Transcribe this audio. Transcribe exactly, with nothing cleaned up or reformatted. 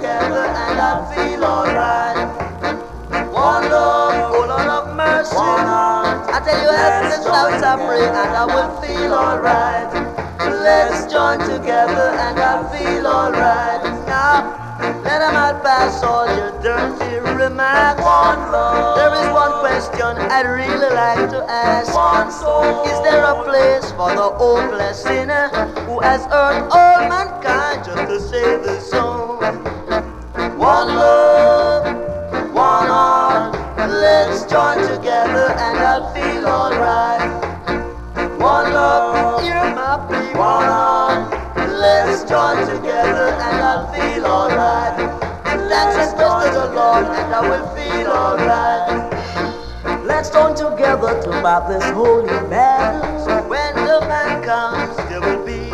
together and I'll feel alright. One love, oh Lord of mercy. I tell you, help me shout and pray and I will feel alright. Let's join together and I'll feel alright. Now, let them all pass all your dirty remarks. One love. There is one question I'd really like to ask. One soul. Is there a place for the hopeless sinner who has hurt all mankind just to save his soul? One love, one heart. Let's join together and I'll feel alright. One love, hear my plea. One heart. Let's join together and I'll feel alright. Let's express to the Lord and I will feel alright. Let's join together to fight this holy battle. So when the man comes, there will be